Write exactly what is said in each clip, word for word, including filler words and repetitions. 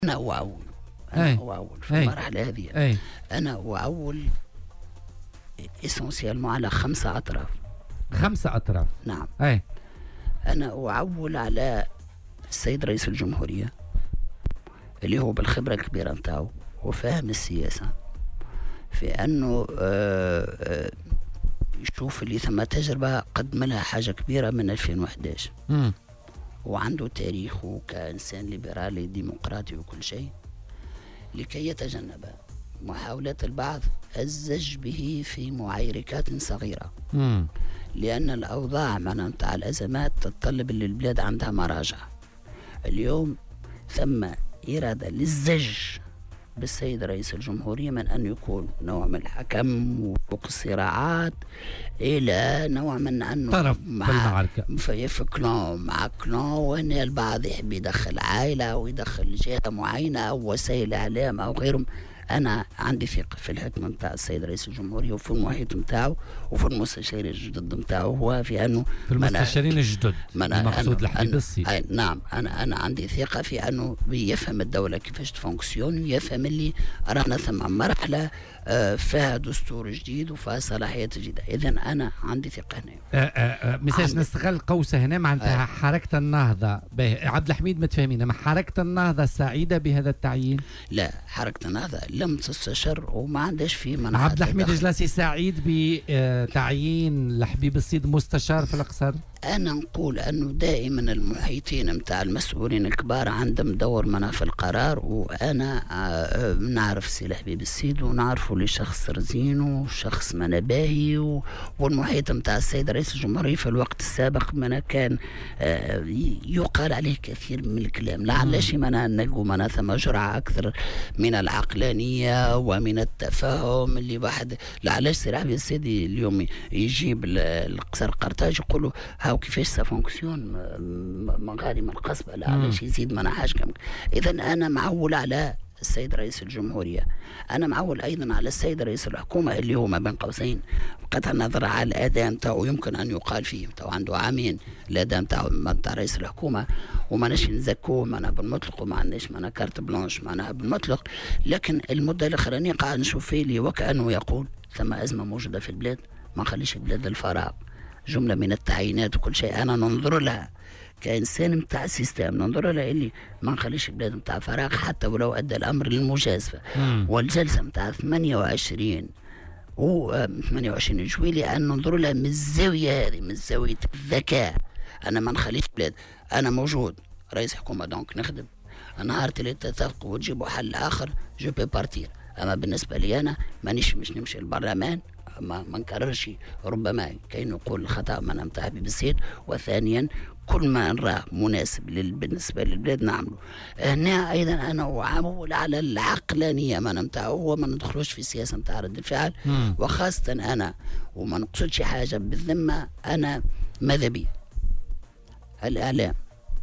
أنا أعول أنا أعول في المرحلة هذه. أي. أنا أعول إسنسيالمون على خمسة أطراف. خمسة أطراف. نعم. أي. أنا أعول على السيد رئيس الجمهورية اللي هو بالخبرة الكبيرة نتاعو وفاهم السياسة، في أنه آآ آآ يشوف اللي ثم تجربة قدم لها حاجة كبيرة من ألفين وأحد عشر. مم. وعنده تاريخه كإنسان ليبرالي ديمقراطي وكل شيء، لكي يتجنب محاولات البعض الزج به في معيركات صغيرة. مم. لأن الأوضاع معناتها الأزمات تتطلب اللي البلاد عندها مراجعة. اليوم ثم إرادة للزج بالسيد رئيس الجمهورية من أن يكون نوع من الحكم وفوق الصراعات إلى نوع من أنه طرف في المعركة، في, في كلون مع كلون، وأن البعض يحب يدخل عائلة أو يدخل جهة معينة أو وسائل إعلام أو غيرهم. أنا عندي ثقة في الحكم نتاع السيد رئيس الجمهورية وفي المحيط نتاعو وفي المستشارين الجدد نتاعو، هو في أنه في المستشارين الجدد المقصود لحبيب السيد. نعم، أنا أنا عندي ثقة في أنه يفهم الدولة كيفاش تفونكسيون، يفهم اللي رانا ثم مرحلة فيها دستور جديد وفيها صلاحيات جديدة. إذا أنا عندي ثقة هنا. مساج نستغل قوسة هنا معناتها حركة النهضة. عبد الحميد متفاهمين، أما حركة النهضة سعيدة بهذا التعيين؟ لا، حركة النهضة لم تستشر وما عندهاش فيه منع. عبد الحميد الجلاسي سعيد بتعيين لحبيب السيد مستشار في الأقصر؟ أنا نقول أنه دائما المحيطين متاع المسؤولين الكبار عندهم دور منع في القرار، وأنا نعرف سي حبيب السيد ونعرفه لشخص رزين وشخص منباهي، والمحيط متاع السيد رئيس الجمهورية في الوقت السابق من كان يقال عليه كثير من الكلام. لعلش منا نلقوا منا ثم جرعة أكثر من العقلانية ومن التفاهم اللي واحد. لعلش سي حبيب السيد اليوم يجيب القصر قرطاج يقولوا هاو كيفاش سافونكسيون مغارم القصبة، لا علاش يزيد منا حاجة. إذا أنا معول على السيد رئيس الجمهورية، أنا معول أيضا على السيد رئيس الحكومة اللي هو ما بين قوسين بقطع النظر على الأداء نتاعو يمكن أن يقال فيه تو عنده عامين الأداء نتاعو نتاع رئيس الحكومة، وما نش نزكوه معنا بالمطلق وما عندناش معنا كارت بلانش معناها بالمطلق، لكن المدة الأخرانية قاعد نشوف فيه لي وكأنه يقول ثم أزمة موجودة في البلاد، ما نخليش البلاد للفراغ. جملة من التعيينات وكل شيء أنا ننظر لها كإنسان متاع السيستم، ننظر لها اللي ما نخليش البلاد متاع فراغ حتى ولو أدى الأمر للمجازفة. والجلسة متاع ثمانية وعشرين و ثمانية وعشرين جويلي أن ننظر لها من الزاوية هذه، من زاوية الذكاء. أنا ما نخليش البلاد، أنا موجود رئيس حكومة دونك نخدم، نهار اللي تتفقوا وتجيبوا حل آخر جو بي بارتير. أما بالنسبة لي أنا مانيش مش نمشي البرلمان، ما ما نكررش ربما كي نقول الخطأ من نتاع حبيب السيد، وثانيا كل ما نراه مناسب بالنسبة للبلاد نعمله. هنا أيضا أنا أعول على العقلانية ما نتاعو، وما ندخلوش في السياسة نتاع رد الفعل، وخاصة أنا وما نقصدش حاجة بالذمة، أنا ماذا بي الإعلام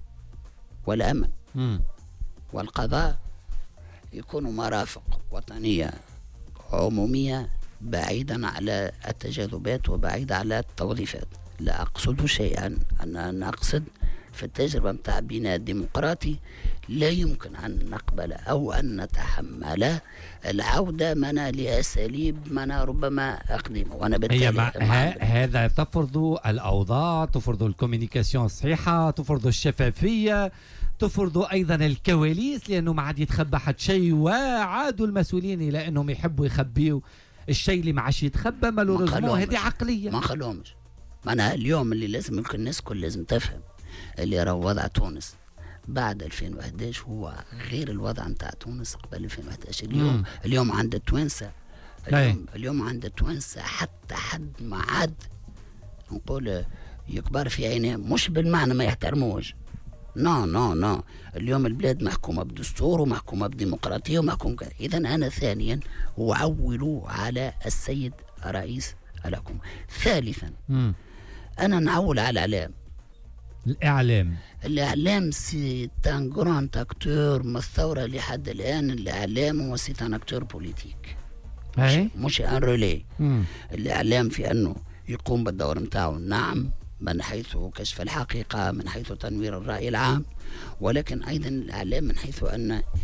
والأمن مم. والقضاء يكونوا مرافق وطنية عمومية بعيدا على التجاذبات وبعيدا على التوظيفات. لا أقصد شيئا، أنا أقصد في التجربة متاع بناء ديمقراطي لا يمكن أن نقبل أو أن نتحمل العودة منا لأساليب منا ربما قديمة. وأنا بالتالي هذا تفرض الأوضاع، تفرض الكوميونيكاسيون الصحيحة، تفرض الشفافية، تفرض أيضا الكواليس، لأنه ما عاد يتخبى حد شيء، وعادوا المسؤولين إلى أنهم يحبوا يخبيوا الشيء اللي ما عادش يتخبى. مالوريزمون هذه عقلية ما خلوهمش. معناها اليوم اللي لازم يمكن الناس كل لازم تفهم اللي راه وضع تونس بعد ألفين وأحد عشر هو غير الوضع نتاع تونس قبل ألفين وأحد عشر. اليوم مم. اليوم عند التوانسة اليوم, اليوم عند التوانسة حتى حد ما عاد نقول يكبر في عينيهم، مش بالمعنى ما يحترموش، نو نو نو اليوم البلاد محكومة بدستور ومحكومة بديمقراطية ومحكومة كذا. إذا أنا ثانيا أعول على السيد رئيس الحكومة. ثالثا مم. أنا نعول على الإعلام. الإعلام الإعلام سي تان جراند أكتور من الثورة لحد الآن. الإعلام هو سي تان أكتور بوليتيك، مش, مش أن رولي. الإعلام في أنه يقوم بالدور متاعه، نعم، من حيث كشف الحقيقة، من حيث تنوير الرأي العام، ولكن أيضا الإعلام من حيث أن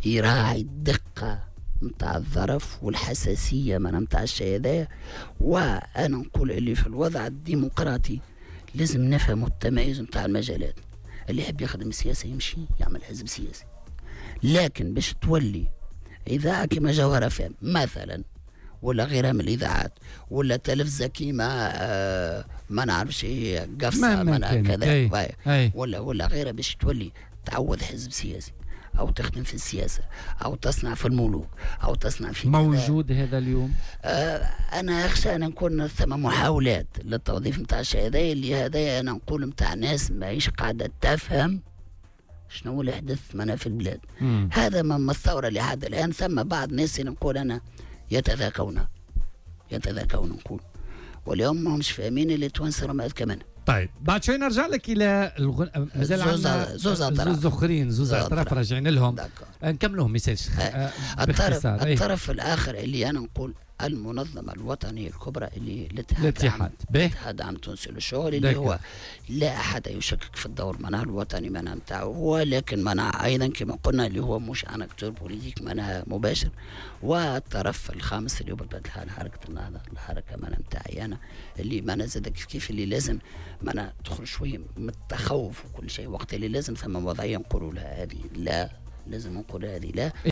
يراعي الدقة متاع الظرف والحساسية من متاع الشيء هذايا. وأنا نقول اللي في الوضع الديمقراطي لازم نفهم التميز متاع المجالات. اللي يحب يخدم السياسة يمشي يعمل حزب سياسي، لكن باش تولي إذاعة كما جوهرة فهم مثلا، ولا غيرها من الإذاعات، ولا تلفزة كيما آه ما نعرفش ايه قفصة ما كذا أي. أي. ولا ولا غيرها باش تولي تعوض حزب سياسي أو تخدم في السياسة أو تصنع في الملوك أو تصنع في موجود كذا. هذا اليوم آه أنا أخشى أن نكون ثم محاولات للتوظيف متاع الشيء هذايا، اللي هذايا أنا نقول متاع ناس ماهيش قاعدة تفهم شنو اللي يحدث معنا في البلاد. مم. هذا من الثورة اللي حد الآن ثم بعض الناس نقول أنا يتذاكون يتذاكون نقول، واليوم ما همش فاهمين اللي توانسة رمات كمان. طيب بعد شوي نرجع لك الى الغن... مازال عندنا زوز اطراف زوز اخرين زوز اطراف راجعين لهم داكو. نكملوهم ميساج آه. الطرف الطرف الاخر اللي انا نقول المنظمه الوطنيه الكبرى اللي الاتحاد الاتحاد عام تونسي للشغل، اللي هو لا احد يشكك في الدور منها الوطني منها نتاعو، ولكن منها ايضا كما قلنا اللي هو مش عن اكتور بوليتيك منها مباشر. والطرف الخامس اللي هو بالبدل الحال حركه النهضه، الحركه منها نتاعي انا اللي مانا زاد كيف كيف اللي لازم مانا تخرج شويه من التخوف وكل شيء، وقت اللي لازم ثم وضعيه نقولوا لها هذه لا، لازم نقول هذه لا.